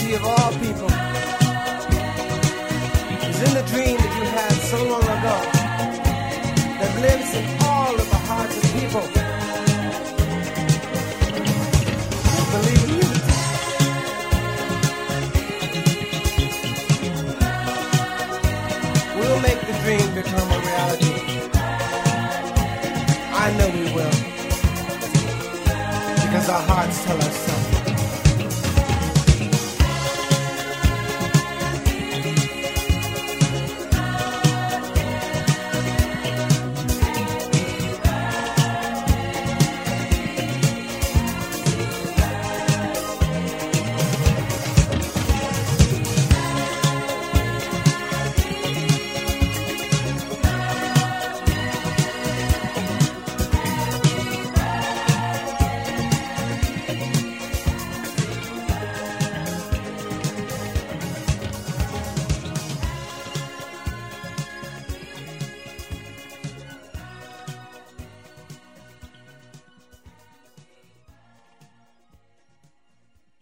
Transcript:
unity of all people is in the dream that you had so long ago that lives in all of the hearts of people who believe in unity. We'll make the dream become a reality. I know we will, because our hearts tell us so.